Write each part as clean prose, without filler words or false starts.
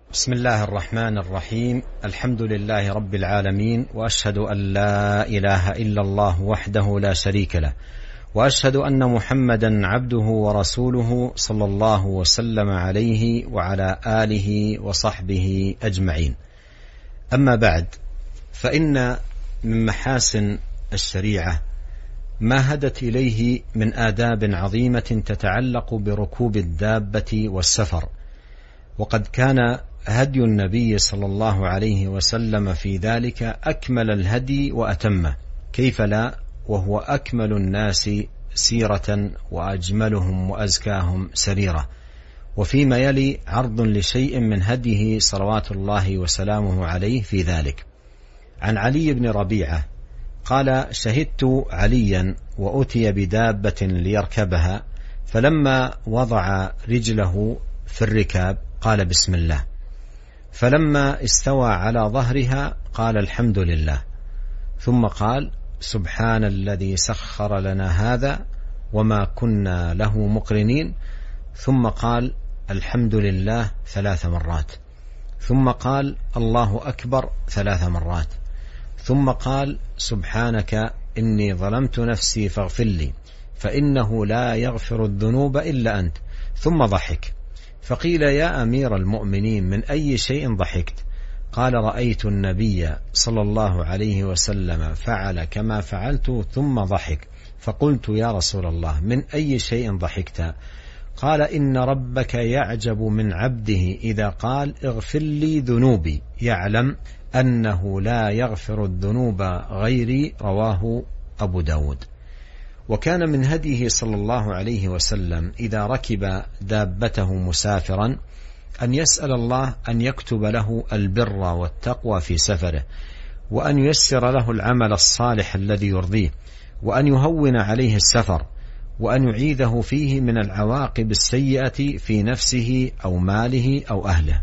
بسم الله الرحمن الرحيم. الحمد لله رب العالمين، وأشهد أن لا إله إلا الله وحده لا شريك له، وأشهد أن محمدا عبده ورسوله صلى الله وسلم عليه وعلى آله وصحبه أجمعين. أما بعد، فإن من محاسن الشريعة ما هدت إليه من آداب عظيمة تتعلق بركوب الدابة والسفر، وقد كان هدي النبي صلى الله عليه وسلم في ذلك أكمل الهدي وأتمه، كيف لا وهو أكمل الناس سيرة وأجملهم وأزكاهم سريرة. وفيما يلي عرض لشيء من هديه صلوات الله وسلامه عليه في ذلك. عن علي بن ربيعة قال: شهدت عليا وأتي بدابة ليركبها، فلما وضع رجله في الركاب قال: بسم الله، فلما استوى على ظهرها قال: الحمد لله، ثم قال: سبحان الذي سخر لنا هذا وما كنا له مقرنين، ثم قال: الحمد لله 3 مرات، ثم قال: الله أكبر 3 مرات، ثم قال: سبحانك إني ظلمت نفسي فاغفر لي فإنه لا يغفر الذنوب إلا أنت، ثم ضحك. فقيل: يا أمير المؤمنين، من أي شيء ضحكت؟ قال: رأيت النبي صلى الله عليه وسلم فعل كما فعلت ثم ضحك، فقلت: يا رسول الله، من أي شيء ضحكت؟ قال: إن ربك يعجب من عبده إذا قال: اغفر لي ذنوبي، يعلم أنه لا يغفر الذنوب غيري. رواه أبو داود. وكان من هديه صلى الله عليه وسلم إذا ركب دابته مسافرا أن يسأل الله أن يكتب له البر والتقوى في سفره، وأن ييسر له العمل الصالح الذي يرضيه، وأن يهون عليه السفر، وأن يعيذه فيه من العواقب السيئة في نفسه أو ماله أو أهله.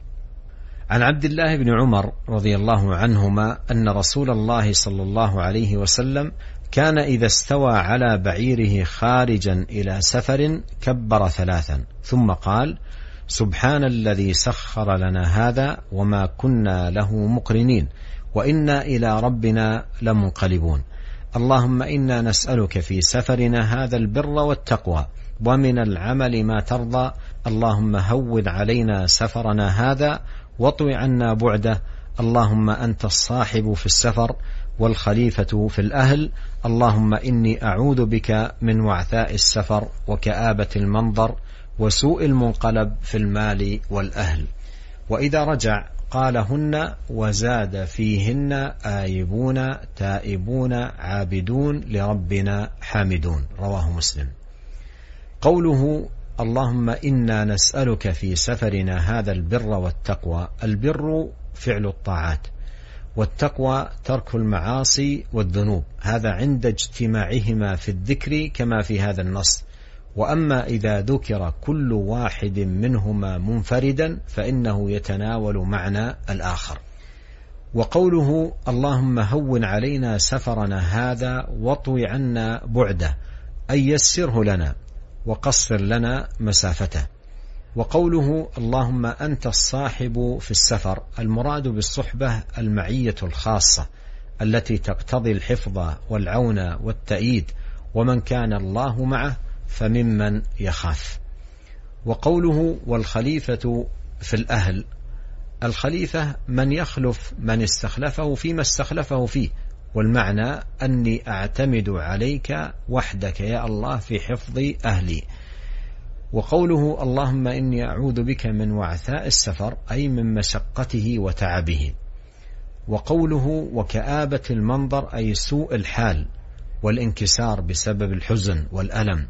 عن عبد الله بن عمر رضي الله عنهما أن رسول الله صلى الله عليه وسلم كان إذا استوى على بعيره خارجا إلى سفر كبر 3، ثم قال: سبحان الذي سخر لنا هذا وما كنا له مقرنين وإنا إلى ربنا لمنقلبون. اللهم إنا نسألك في سفرنا هذا البر والتقوى، ومن العمل ما ترضى. اللهم هون علينا سفرنا هذا واطوِ عنا بعده. اللهم أنت الصاحب في السفر والخليفة في الأهل. اللهم إني أعوذ بك من وعثاء السفر وكآبة المنظر وسوء المنقلب في المال والأهل. وإذا رجع قالهن وزاد فيهن: آيبون تائبون عابدون لربنا حامدون. رواه مسلم. قوله: اللهم إنا نسألك في سفرنا هذا البر والتقوى، البر فعل الطاعات، والتقوى ترك المعاصي والذنوب، هذا عند اجتماعهما في الذكر كما في هذا النص. وأما إذا ذكر كل واحد منهما منفردا فإنه يتناول معنى الآخر. وقوله: اللهم هون علينا سفرنا هذا واطوِ عنا بعده، أي يسره لنا وقصر لنا مسافته. وقوله: اللهم أنت الصاحب في السفر، المراد بالصحبة المعية الخاصة التي تقتضي الحفظ والعون والتأييد، ومن كان الله معه فممن يخاف. وقوله: والخليفة في الأهل، الخليفة من يخلف من استخلفه فيما استخلفه فيه، والمعنى أني أعتمد عليك وحدك يا الله في حفظ أهلي. وقوله: اللهم إني أعوذ بك من وعثاء السفر، أي من مشقته وتعبه. وقوله: وكآبة المنظر، أي سوء الحال والانكسار بسبب الحزن والألم.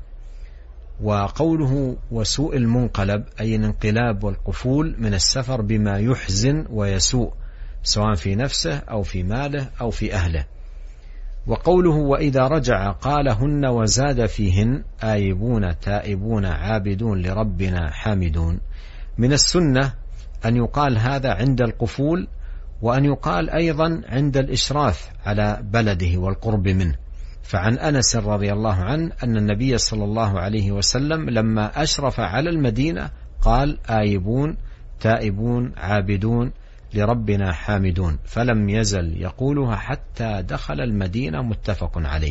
وقوله: وسوء المنقلب، أي الانقلاب والقفول من السفر بما يحزن ويسوء، سواء في نفسه أو في ماله أو في أهله. وقوله: وإذا رجع قالهن وزاد فيهن: آيبون تائبون عابدون لربنا حامدون. من السنة أن يقال هذا عند القفول، وأن يقال أيضا عند الإشراف على بلده والقرب منه. فعن أنس رضي الله عنه أن النبي صلى الله عليه وسلم لما أشرف على المدينة قال: آيبون تائبون عابدون لربنا حامدون، فلم يزل يقولها حتى دخل المدينة، متفق عليه.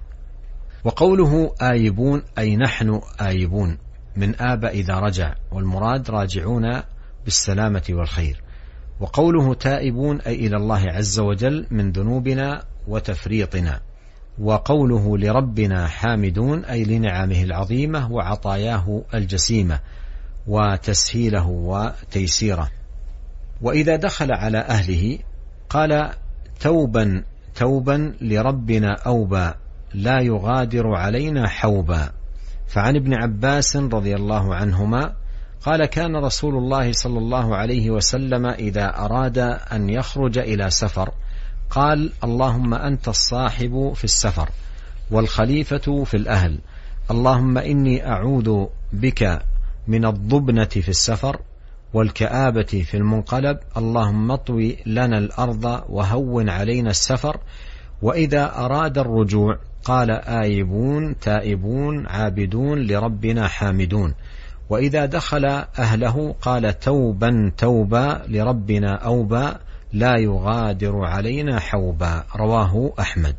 وقوله آيبون أي نحن آيبون، من آب إذا رجع، والمراد راجعون بالسلامة والخير. وقوله تائبون أي إلى الله عز وجل من ذنوبنا وتفريطنا. وقوله لربنا حامدون أي لنعمه العظيمة وعطاياه الجسيمة وتسهيله وتيسيره. وإذا دخل على أهله قال توبا توبا لربنا أوبا لا يغادر علينا حوبا. فعن ابن عباس رضي الله عنهما قال كان رسول الله صلى الله عليه وسلم إذا أراد أن يخرج إلى سفر قال اللهم أنت الصاحب في السفر والخليفة في الأهل، اللهم إني أعوذ بك من الضبنة في السفر والكآبة في المنقلب، اللهم اطوي لنا الأرض وهون علينا السفر. وإذا أراد الرجوع قال آيبون تائبون عابدون لربنا حامدون. وإذا دخل أهله قال توبا توبا لربنا أوبا لا يغادر علينا حوبا. رواه أحمد.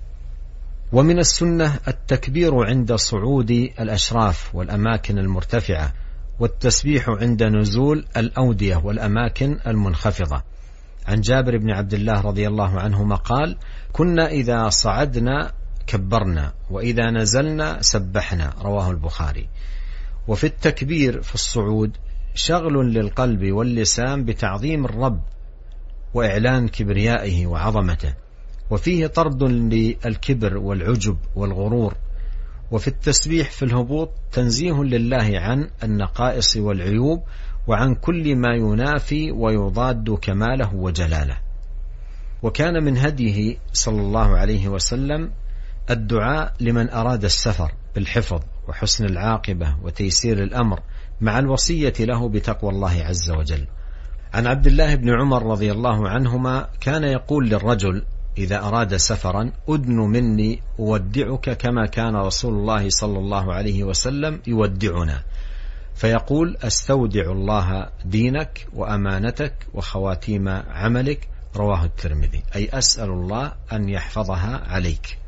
ومن السنة التكبير عند صعود الأشراف والأماكن المرتفعة، والتسبيح عند نزول الأودية والأماكن المنخفضة. عن جابر بن عبد الله رضي الله عنهما قال كنا إذا صعدنا كبرنا وإذا نزلنا سبحنا. رواه البخاري. وفي التكبير في الصعود شغل للقلب واللسان بتعظيم الرب وإعلان كبريائه وعظمته، وفيه طرد للكبر والعجب والغرور. وفي التسبيح في الهبوط تنزيه لله عن النقائص والعيوب وعن كل ما ينافي ويضاد كماله وجلاله. وكان من هديه صلى الله عليه وسلم الدعاء لمن أراد السفر بالحفظ وحسن العاقبة وتيسير الأمر، مع الوصية له بتقوى الله عز وجل. عن عبد الله بن عمر رضي الله عنهما كان يقول للرجل إذا أراد سفرا أدن مني أودعك كما كان رسول الله صلى الله عليه وسلم يودعنا، فيقول أستودع الله دينك وأمانتك وخواتيم عملك. رواه الترمذي، أي أسأل الله أن يحفظها عليك.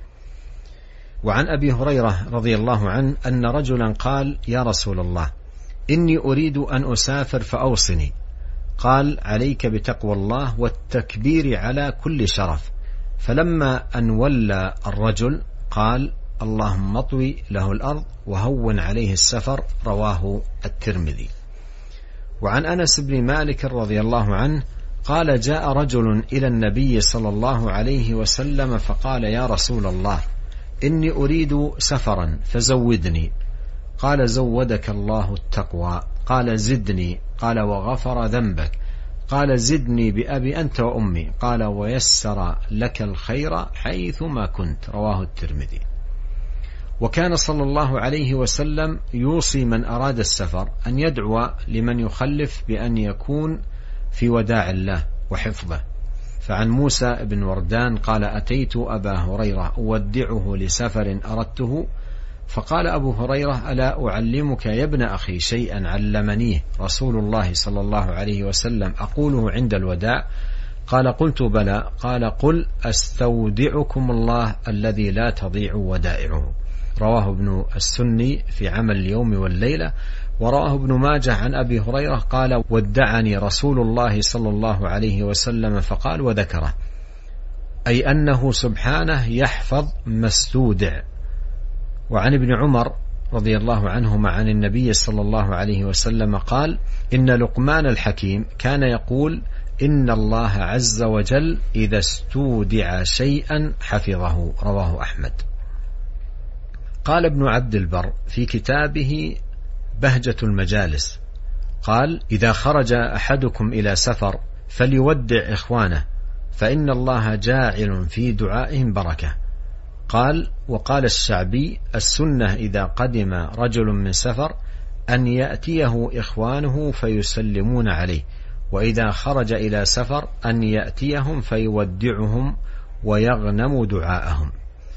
وعن أبي هريرة رضي الله عنه أن رجلا قال يا رسول الله إني أريد أن أسافر فأوصني. قال عليك بتقوى الله والتكبير على كل شرف. فلما أن ولى الرجل قال اللهم اطوي له الأرض وهون عليه السفر. رواه الترمذي. وعن أنس بن مالك رضي الله عنه قال جاء رجل إلى النبي صلى الله عليه وسلم فقال يا رسول الله إني أريد سفرا فزودني. قال زودك الله التقوى. قال زدني. قال وغفر ذنبك. قال زدني بأبي أنت وأمي. قال ويسر لك الخير حيثما كنت. رواه الترمذي. وكان صلى الله عليه وسلم يوصي من أراد السفر أن يدعو لمن يخلف بأن يكون في وداع الله وحفظه. فعن موسى بن وردان قال أتيت أبا هريرة أودعه لسفر أردته، فقال أبو هريرة ألا أعلمك يا ابن أخي شيئا علمنيه رسول الله صلى الله عليه وسلم أقوله عند الوداع؟ قال قلت بلى. قال قل أستودعكم الله الذي لا تضيع ودائعه. رواه ابن السني في عمل اليوم والليلة. ورواه ابن ماجه عن أبي هريرة قال ودعني رسول الله صلى الله عليه وسلم فقال وذكره، أي أنه سبحانه يحفظ ما استودع. وعن ابن عمر رضي الله عنهما عن النبي صلى الله عليه وسلم قال إن لقمان الحكيم كان يقول إن الله عز وجل إذا استودع شيئا حفظه. رواه أحمد. قال ابن عبد البر في كتابه بهجة المجالس قال إذا خرج أحدكم إلى سفر فليودع إخوانه فإن الله جاعل في دعائهم بركة. قال وقال الشعبي السنة إذا قدم رجل من سفر أن يأتيه إخوانه فيسلمون عليه، وإذا خرج إلى سفر أن يأتيهم فيودعهم ويغنم دعاءهم.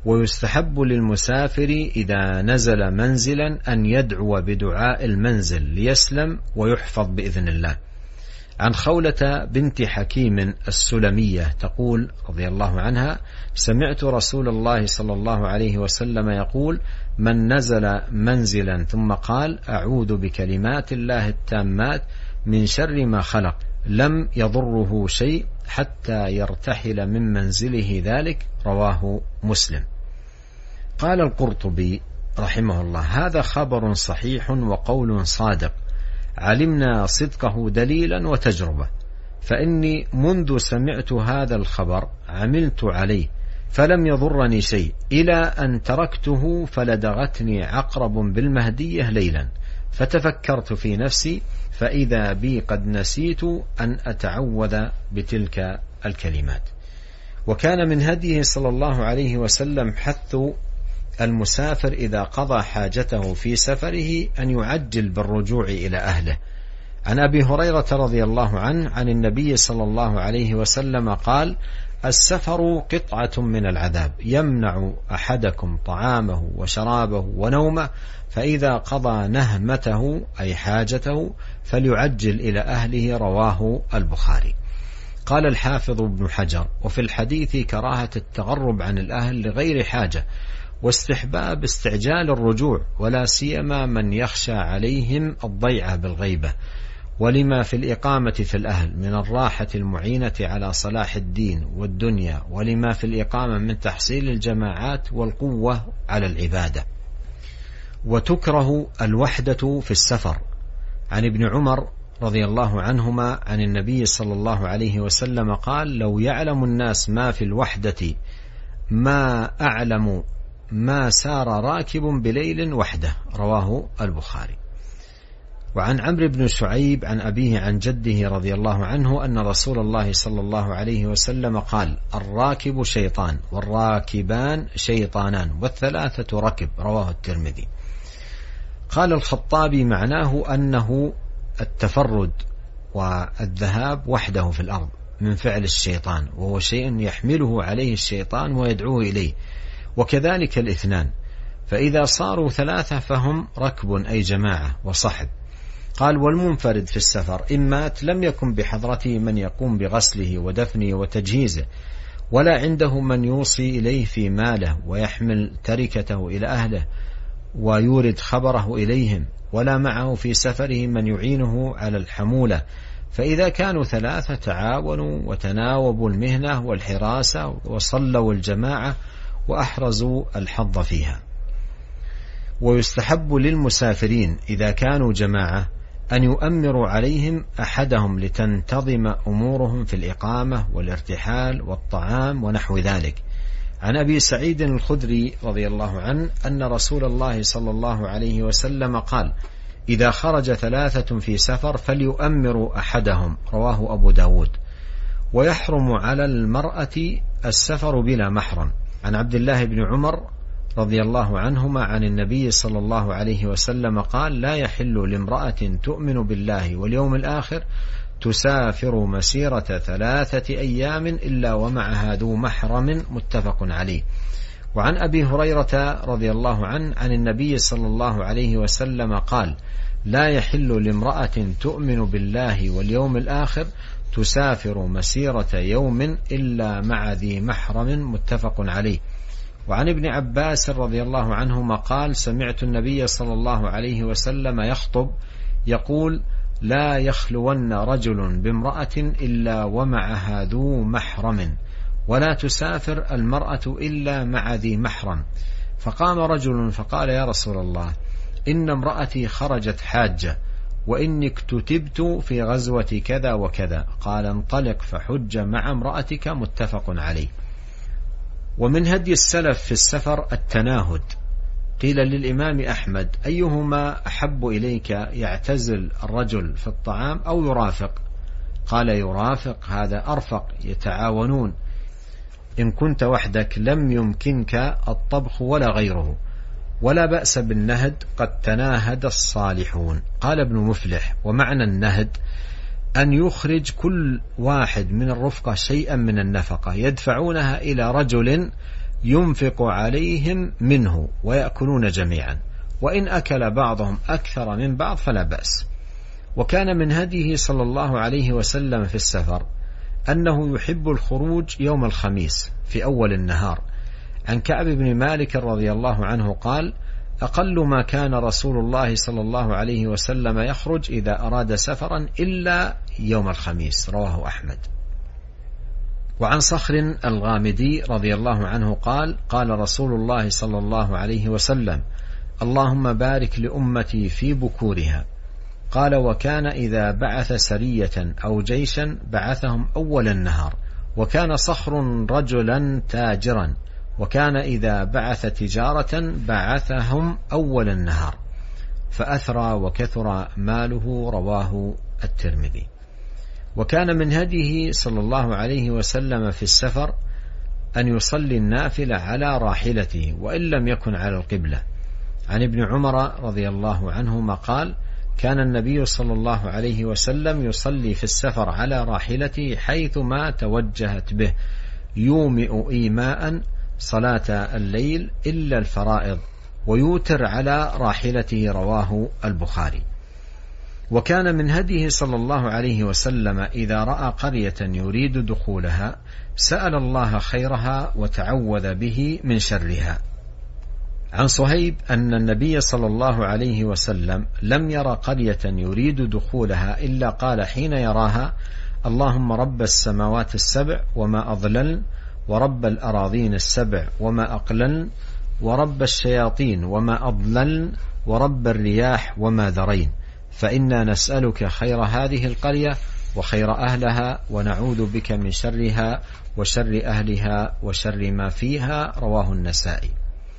ويستحب للمسافر إذا نزل منزلا أن يدعو بدعاء المنزل ليسلم ويحفظ بإذن الله. عن خولة بنت حكيم السلمية تقول رضي الله عنها: سمعت رسول الله صلى الله عليه وسلم يقول: من نزل منزلا ثم قال: أعوذ بكلمات الله التامات من شر ما خلق لم يضره شيء حتى يرتحل من منزله ذلك. رواه مسلم. قال القرطبي رحمه الله: هذا خبر صحيح وقول صادق علمنا صدقه دليلا وتجربة، فإني منذ سمعت هذا الخبر عملت عليه فلم يضرني شيء إلى أن تركته فلدغتني عقرب بالمهدية ليلا، فتفكرت في نفسي فإذا بي قد نسيت أن أتعوذ بتلك الكلمات. وكان من هديه صلى الله عليه وسلم حث المسافر إذا قضى حاجته في سفره أن يعجل بالرجوع إلى أهله. عن أبي هريرة رضي الله عنه عن النبي صلى الله عليه وسلم قال: السفر قطعة من العذاب يمنع أحدكم طعامه وشرابه ونومه، فإذا قضى نهمته أي حاجته فليعجل إلى أهله. رواه البخاري. قال الحافظ ابن حجر: وفي الحديث كراهة التغرب عن الأهل لغير حاجة، واستحباب استعجال الرجوع، ولا سيما من يخشى عليهم الضيعة بالغيبة، ولما في الإقامة في الأهل من الراحة المعينة على صلاح الدين والدنيا، ولما في الإقامة من تحصيل الجماعات والقوة على العبادة. وتكره الوحدة في السفر. عن ابن عمر رضي الله عنهما عن النبي صلى الله عليه وسلم قال: لو يعلم الناس ما في الوحدة ما أعلم ما سار راكب بليل وحده. رواه البخاري. وعن عمرو بن شعيب عن أبيه عن جده رضي الله عنه أن رسول الله صلى الله عليه وسلم قال: الراكب شيطان والراكبان شيطانان والثلاثة ركب. رواه الترمذي. قال الخطابي: معناه أنه التفرد والذهاب وحده في الأرض من فعل الشيطان، وهو شيء يحمله عليه الشيطان ويدعوه إليه، وكذلك الاثنان، فإذا صاروا ثلاثة فهم ركب أي جماعة وصحب. قال: والمنفرد في السفر إن مات لم يكن بحضرته من يقوم بغسله ودفنه وتجهيزه، ولا عنده من يوصي إليه في ماله ويحمل تركته إلى أهله ويورد خبره إليهم، ولا معه في سفره من يعينه على الحمولة، فإذا كانوا ثلاثة تعاونوا وتناوبوا المهنة والحراسة وصلوا الجماعة وأحرزوا الحظ فيها. ويستحب للمسافرين إذا كانوا جماعة أن يؤمروا عليهم أحدهم لتنتظم أمورهم في الإقامة والارتحال والطعام ونحو ذلك. عن أبي سعيد الخدري رضي الله عنه أن رسول الله صلى الله عليه وسلم قال: إذا خرج ثلاثة في سفر فليؤمروا أحدهم. رواه أبو داود. ويحرم على المرأة السفر بلا محرم. عن عبد الله بن عمر رضي الله عنهما عن النبي صلى الله عليه وسلم قال: لا يحل لامرأة تؤمن بالله واليوم الآخر تسافر مسيرة 3 أيام إلا ومعها ذو محرم. متفق عليه. وعن أبي هريرة رضي الله عنه عن النبي صلى الله عليه وسلم قال: لا يحل لامرأة تؤمن بالله واليوم الآخر تسافر مسيرة يوم إلا مع ذي محرم. متفق عليه. وعن ابن عباس رضي الله عنهما قال: سمعت النبي صلى الله عليه وسلم يخطب يقول: لا يخلون رجل بامرأة إلا ومعها ذو محرم، ولا تسافر المرأة إلا مع ذي محرم. فقام رجل فقال: يا رسول الله، إن امرأتي خرجت حاجة، وإني اكتتبت في غزوة كذا وكذا. قال: انطلق فحج مع امرأتك. متفق عليه. ومن هدي السلف في السفر التناهد. قيل للإمام أحمد: أيهما أحب إليك، يعتزل الرجل في الطعام أو يرافق؟ قال: يرافق، هذا أرفق، يتعاونون. إن كنت وحدك لم يمكنك الطبخ ولا غيره، ولا بأس بالنهد، قد تناهد الصالحون. قال ابن مفلح: ومعنى النهد أن يخرج كل واحد من الرفقة شيئا من النفقة يدفعونها إلى رجل ينفق عليهم منه ويأكلون جميعا، وإن أكل بعضهم أكثر من بعض فلا بأس. وكان من هديه صلى الله عليه وسلم في السفر أنه يحب الخروج يوم الخميس في أول النهار. عن كعب بن مالك رضي الله عنه قال: أقل ما كان رسول الله صلى الله عليه وسلم يخرج إذا أراد سفرا إلا يوم الخميس، رواه أحمد. وعن صخر الغامدي رضي الله عنه قال: قال رسول الله صلى الله عليه وسلم: اللهم بارك لأمتي في بكورها. قال: وكان إذا بعث سرية أو جيشا بعثهم أول النهار، وكان صخر رجلا تاجرا، وكان إذا بعث تجارة بعثهم أول النهار، فأثرى وكثر ماله، رواه الترمذي. وكان من هديه صلى الله عليه وسلم في السفر أن يصلي النافلة على راحلته وإن لم يكن على القبلة. عن ابن عمر رضي الله عنهما قال: كان النبي صلى الله عليه وسلم يصلي في السفر على راحلته حيثما توجهت به، يومئ إيماء صلاة الليل إلا الفرائض، ويوتر على راحلته، رواه البخاري. وكان من هديه صلى الله عليه وسلم إذا رأى قرية يريد دخولها سأل الله خيرها وتعوذ به من شرها. عن صهيب أن النبي صلى الله عليه وسلم لم يرى قرية يريد دخولها إلا قال حين يراها: اللهم رب السماوات السبع وما أضللن، ورب الأراضين السبع وما أقللن، ورب الشياطين وما أضللن، ورب الرياح وما ذرين، فإنا نسألك خير هذه القرية وخير أهلها، ونعوذ بك من شرها وشر أهلها وشر ما فيها، رواه النسائي.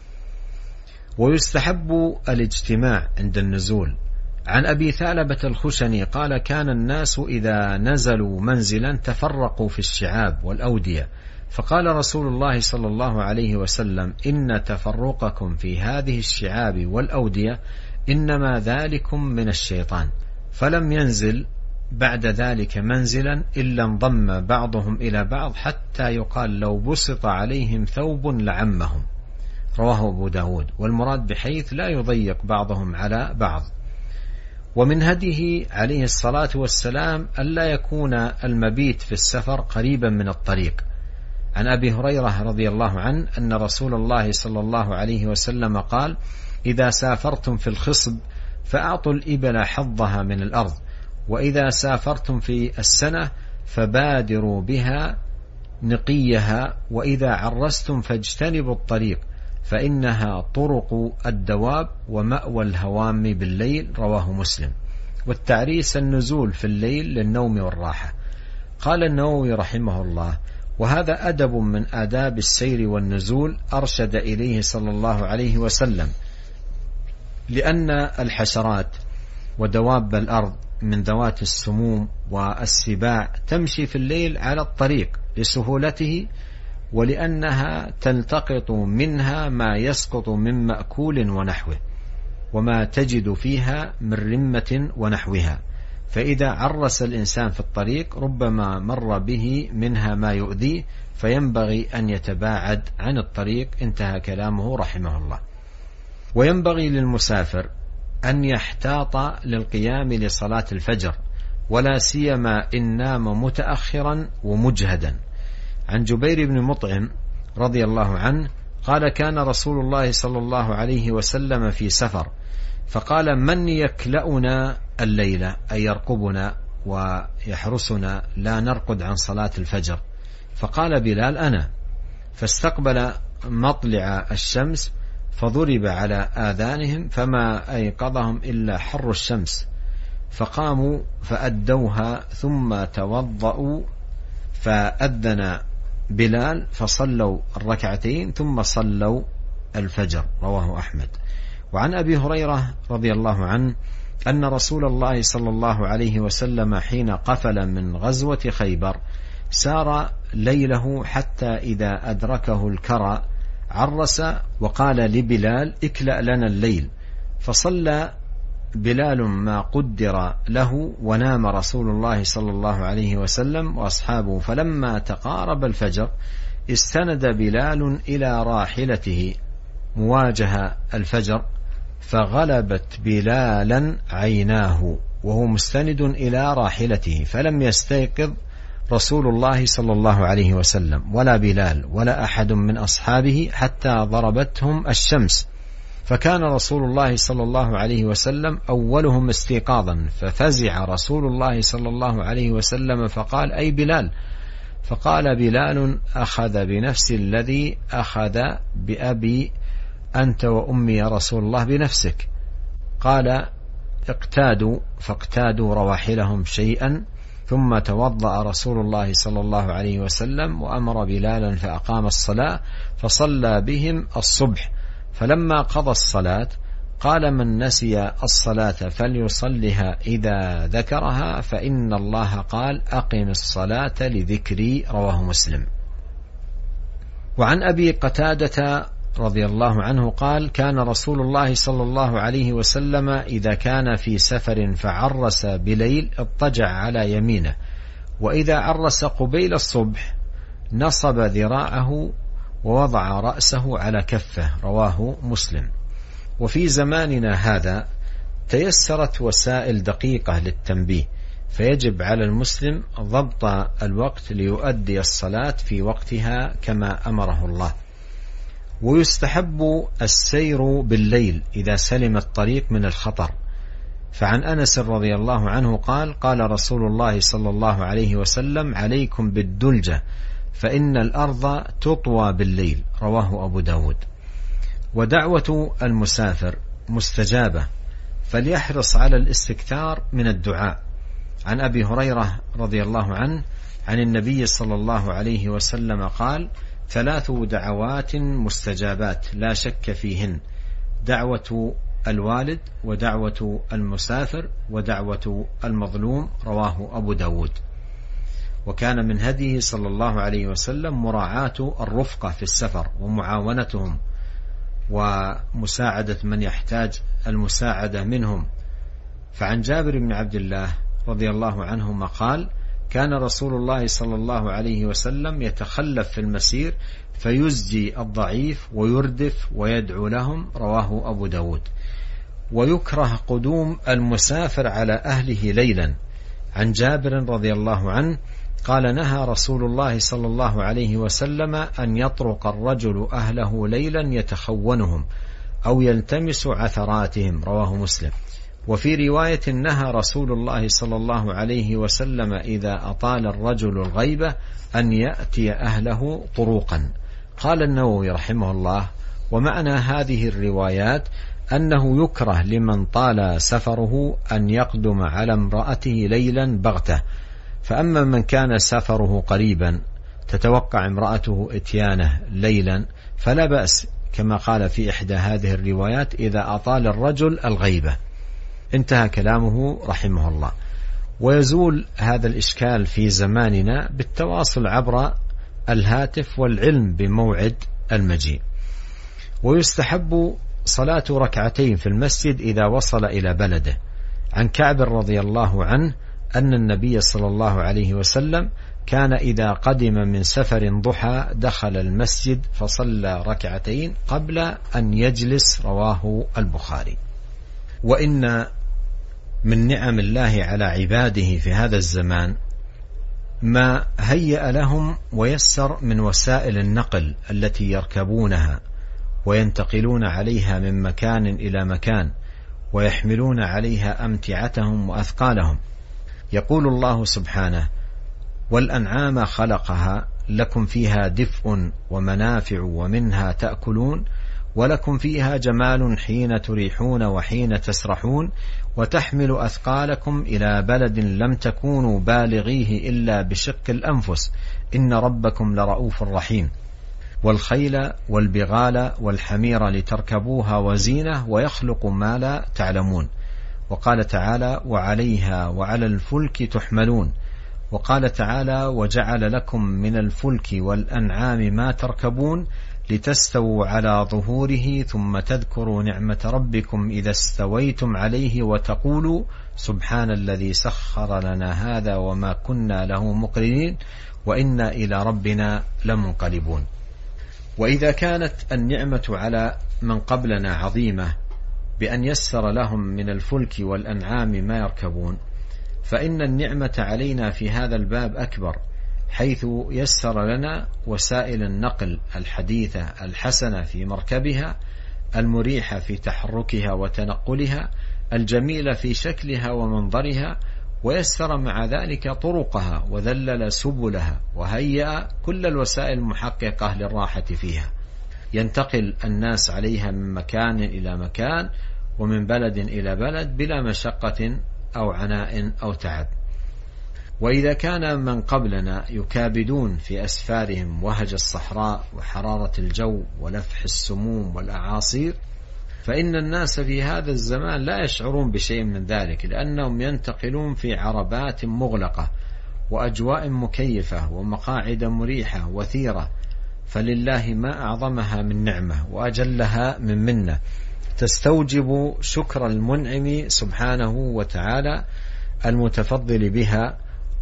ويستحب الاجتماع عند النزول. عن أبي ثعلبة الخشني قال: كان الناس إذا نزلوا منزلا تفرقوا في الشعاب والأودية، فقال رسول الله صلى الله عليه وسلم: إن تفرقكم في هذه الشعاب والأودية إنما ذلكم من الشيطان. فلم ينزل بعد ذلك منزلا إلا انضم بعضهم إلى بعض حتى يقال لو بسط عليهم ثوب لعمهم، رواه أبو داود. والمراد بحيث لا يضيق بعضهم على بعض. ومن هديه عليه الصلاة والسلام ألا يكون المبيت في السفر قريبا من الطريق. عن أبي هريرة رضي الله عنه أن رسول الله صلى الله عليه وسلم قال: إذا سافرتم في الخصب فأعطوا الإبل حظها من الأرض، وإذا سافرتم في السنة فبادروا بها نقيها، وإذا عرستم فاجتنبوا الطريق فإنها طرق الدواب ومأوى الهوام بالليل، رواه مسلم. والتعريس النزول في الليل للنوم والراحة. قال النووي رحمه الله: وهذا أدب من آداب السير والنزول أرشد إليه صلى الله عليه وسلم، لأن الحشرات ودواب الأرض من ذوات السموم والسباع تمشي في الليل على الطريق لسهولته، ولأنها تلتقط منها ما يسقط من مأكول ونحوه، وما تجد فيها من رمة ونحوها، فإذا عرس الإنسان في الطريق ربما مر به منها ما يؤذيه، فينبغي أن يتباعد عن الطريق. انتهى كلامه رحمه الله. وينبغي للمسافر أن يحتاط للقيام لصلاة الفجر، ولا سيما إن نام متأخرا ومجهدا. عن جبير بن مطعم رضي الله عنه قال: كان رسول الله صلى الله عليه وسلم في سفر، فقال: من يكلأنا الليلة، أي يرقبنا ويحرسنا لا نرقد عن صلاة الفجر؟ فقال بلال: أنا. فاستقبل مطلع الشمس فضرب على آذانهم فما أيقظهم إلا حر الشمس، فقاموا فأدوها ثم توضأوا، فأذن بلال فصلوا الركعتين ثم صلوا الفجر، رواه أحمد. وعن أبي هريرة رضي الله عنه أن رسول الله صلى الله عليه وسلم حين قفل من غزوة خيبر سار ليله حتى إذا أدركه الكرى عرس وقال لبلال: اكلأ لنا الليل، فصلى بلال ما قدر له، ونام رسول الله صلى الله عليه وسلم وأصحابه. فلما تقارب الفجر استند بلال إلى راحلته مواجهة الفجر، فغلبت بلالا عيناه وهو مستند إلى راحلته، فلم يستيقظ رسول الله صلى الله عليه وسلم ولا بلال ولا أحد من أصحابه حتى ضربتهم الشمس، فكان رسول الله صلى الله عليه وسلم أولهم استيقاظا، ففزع رسول الله صلى الله عليه وسلم فقال: أي بلال؟ فقال بلال: أخذ بنفس الذي أخذ بأبي أنت وأمي يا رسول الله بنفسك. قال: اقتادوا، فاقتادوا رواحلهم شيئا، ثم توضأ رسول الله صلى الله عليه وسلم وأمر بلالا فأقام الصلاة، فصلى بهم الصبح، فلما قضى الصلاة قال: من نسي الصلاة فليصلها إذا ذكرها، فإن الله قال: أقم الصلاة لذكري. رواه مسلم. وعن أبي قتادة رضي الله عنه قال: كان رسول الله صلى الله عليه وسلم إذا كان في سفر فعرس بليل اضطجع على يمينه، وإذا عرس قبيل الصبح نصب ذراعه ووضع رأسه على كفه. رواه مسلم. وفي زماننا هذا تيسرت وسائل دقيقة للتنبيه، فيجب على المسلم ضبط الوقت ليؤدي الصلاة في وقتها كما أمره الله. ويستحب السير بالليل إذا سلم الطريق من الخطر، فعن أنس رضي الله عنه قال: قال رسول الله صلى الله عليه وسلم: عليكم بالدلجة فإن الأرض تطوى بالليل. رواه أبو داود. ودعوة المسافر مستجابة، فليحرص على الاستكثار من الدعاء. عن أبي هريرة رضي الله عنه عن النبي صلى الله عليه وسلم قال: 3 دعوات مستجابات لا شك فيهن: دعوة الوالد، ودعوة المسافر، ودعوة المظلوم. رواه أبو داود. وكان من هديه صلى الله عليه وسلم مراعاة الرفقة في السفر ومعاونتهم ومساعدة من يحتاج المساعدة منهم. فعن جابر بن عبد الله رضي الله عنهما قال: كان رسول الله صلى الله عليه وسلم يتخلف في المسير فيزجي الضعيف ويردف ويدعو لهم. رواه أبو داود. ويكره قدوم المسافر على أهله ليلا. عن جابر رضي الله عنه قال: نهى رسول الله صلى الله عليه وسلم أن يطرق الرجل أهله ليلا يتخونهم أو يلتمس عثراتهم. رواه مسلم. وفي رواية: نهى رسول الله صلى الله عليه وسلم إذا أطال الرجل الغيبة أن يأتي أهله طروقا. قال النووي رحمه الله: ومعنى هذه الروايات أنه يكره لمن طال سفره أن يقدم على امرأته ليلا بغتة، فأما من كان سفره قريبا تتوقع امرأته إتيانه ليلا فلا بأس، كما قال في إحدى هذه الروايات: إذا أطال الرجل الغيبة. انتهى كلامه رحمه الله. ويزول هذا الإشكال في زماننا بالتواصل عبر الهاتف والعلم بموعد المجيء. ويستحب صلاة ركعتين في المسجد إذا وصل إلى بلده. عن كعب رضي الله عنه أن النبي صلى الله عليه وسلم كان إذا قدم من سفر ضحى دخل المسجد فصلى ركعتين قبل أن يجلس. رواه البخاري. وإن من نعم الله على عباده في هذا الزمان ما هيأ لهم ويسر من وسائل النقل التي يركبونها وينتقلون عليها من مكان إلى مكان ويحملون عليها أمتعتهم وأثقالهم. يقول الله سبحانه: والأنعام خلقها لكم فيها دفء ومنافع ومنها تأكلون ولكم فيها جمال حين تريحون وحين تسرحون وتحمل أثقالكم إلى بلد لم تكونوا بالغيه إلا بشق الأنفس إن ربكم لرؤوف رحيم. والخيل والبغال والحمير لتركبوها وزينة ويخلق ما لا تعلمون. وقال تعالى: وعليها وعلى الفلك تحملون. وقال تعالى: وجعل لكم من الفلك والأنعام ما تركبون لتستووا على ظهوره ثم تذكروا نعمة ربكم إذا استويتم عليه وتقولوا سبحان الذي سخر لنا هذا وما كنا له مقرنين وإنا إلى ربنا لمنقلبون. وإذا كانت النعمة على من قبلنا عظيمة بأن يسر لهم من الفلك والأنعام ما يركبون، فإن النعمة علينا في هذا الباب أكبر، حيث يسر لنا وسائل النقل الحديثة الحسنة في مركبها، المريحة في تحركها وتنقلها، الجميلة في شكلها ومنظرها، ويسر مع ذلك طرقها وذلل سبلها وهيأ كل الوسائل المحققة للراحة فيها، ينتقل الناس عليها من مكان إلى مكان ومن بلد إلى بلد بلا مشقة أو عناء أو تعب. وإذا كان من قبلنا يكابدون في أسفارهم وهج الصحراء وحرارة الجو ولفح السموم والأعاصير، فإن الناس في هذا الزمان لا يشعرون بشيء من ذلك، لأنهم ينتقلون في عربات مغلقة وأجواء مكيفة ومقاعد مريحة وثيرة، فلله ما أعظمها من نعمة وأجلها من منة تستوجب شكر المنعم سبحانه وتعالى المتفضل بها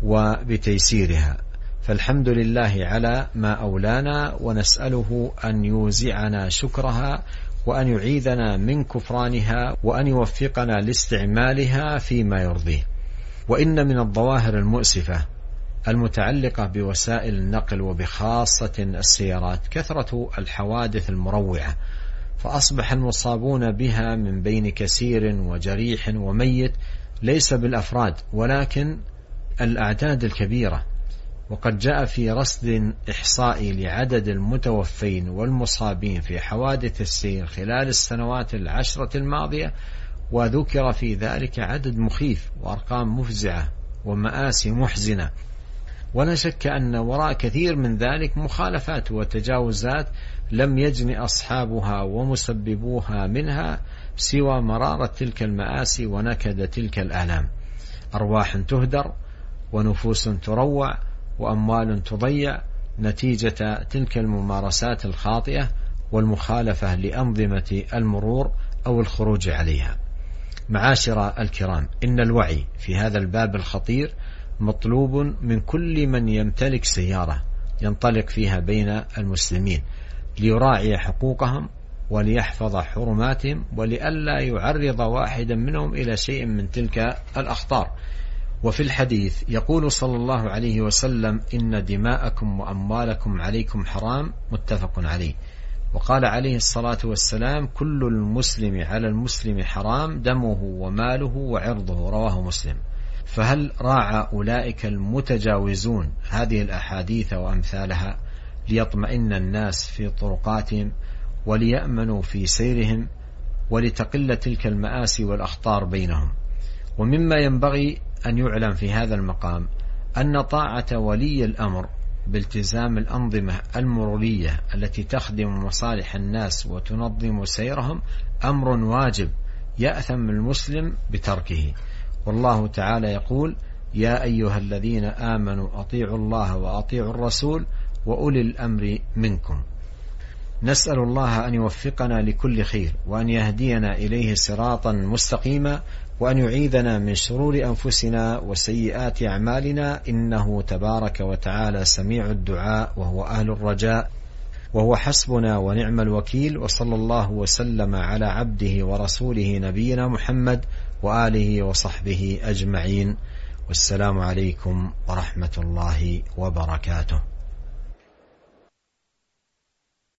وبتيسيرها. فالحمد لله على ما أولانا، ونسأله أن يوزعنا شكرها وأن يعيذنا من كفرانها وأن يوفقنا لاستعمالها فيما يرضيه. وإن من الظواهر المؤسفة المتعلقة بوسائل النقل وبخاصة السيارات كثرة الحوادث المروعة، فأصبح المصابون بها من بين كثير وجريح وميت ليس بالأفراد ولكن الأعداد الكبيرة. وقد جاء في رصد إحصائي لعدد المتوفين والمصابين في حوادث السير خلال السنوات 10 الماضية، وذكر في ذلك عدد مخيف وأرقام مفزعة ومآسي محزنة، ولا شك أن وراء كثير من ذلك مخالفات وتجاوزات لم يجن أصحابها ومسببوها منها سوى مرارة تلك المآسي ونكد تلك الآلام. أرواح تهدر ونفوس تروع وأموال تضيع نتيجة تلك الممارسات الخاطئة والمخالفة لأنظمة المرور أو الخروج عليها. معاشر الكرام، إن الوعي في هذا الباب الخطير مطلوب من كل من يمتلك سيارة ينطلق فيها بين المسلمين ليراعي حقوقهم وليحفظ حرماتهم ولئلا يعرض واحدا منهم إلى شيء من تلك الأخطار. وفي الحديث يقول صلى الله عليه وسلم: إن دماءكم وأموالكم عليكم حرام، متفق عليه. وقال عليه الصلاة والسلام: كل المسلم على المسلم حرام، دمه وماله وعرضه، رواه مسلم. فهل راعى أولئك المتجاوزون هذه الأحاديث وأمثالها ليطمئن الناس في طرقاتهم وليأمنوا في سيرهم ولتقل تلك المآسي والأخطار بينهم؟ ومما ينبغي أن يعلم في هذا المقام أن طاعة ولي الأمر بالتزام الأنظمة المرورية التي تخدم مصالح الناس وتنظم سيرهم أمر واجب يأثم المسلم بتركه. والله تعالى يقول: يا أيها الذين آمنوا أطيعوا الله وأطيعوا الرسول وأولي الأمر منكم. نسأل الله أن يوفقنا لكل خير وأن يهدينا إليه صراطا مستقيما، وأن يعيذنا من شرور أنفسنا وسيئات أعمالنا، إنه تبارك وتعالى سميع الدعاء وهو أهل الرجاء وهو حسبنا ونعم الوكيل. وصلى الله وسلم على عبده ورسوله نبينا محمد وآله وصحبه أجمعين، والسلام عليكم ورحمة الله وبركاته.